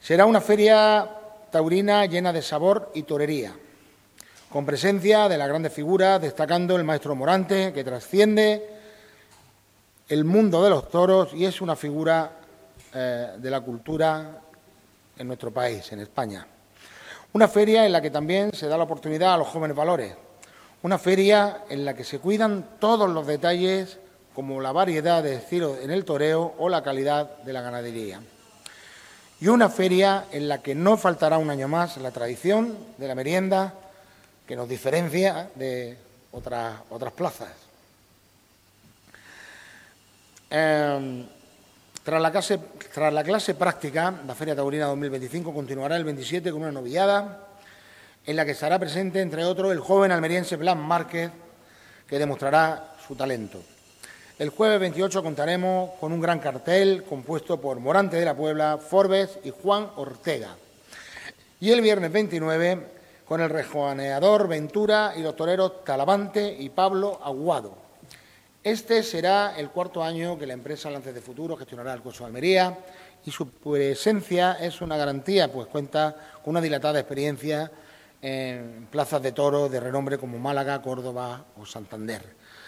Será una feria taurina llena de sabor y torería, con presencia de las grandes figuras, destacando el maestro Morante, que trasciende el mundo de los toros y es una figura de la cultura en nuestro país, en España. Una feria en la que también se da la oportunidad a los jóvenes valores. Una feria en la que se cuidan todos los detalles, como la variedad de estilos en el toreo o la calidad de la ganadería. Y una feria en la que no faltará un año más la tradición de la merienda, que nos diferencia de otras plazas. Tras la clase práctica, la Feria Taurina 2025 continuará el 27 con una novillada en la que estará presente, entre otros, el joven almeriense Blas Márquez, que demostrará su talento. El jueves 28 contaremos con un gran cartel compuesto por Morante de la Puebla, Forbes y Juan Ortega. Y el viernes 29 con el rejoneador Ventura y los toreros Talavante y Pablo Aguado. Este será el cuarto año que la empresa Lances de Futuro gestionará el Coso de Almería y su presencia es una garantía, pues cuenta con una dilatada experiencia en plazas de toros de renombre como Málaga, Córdoba o Santander.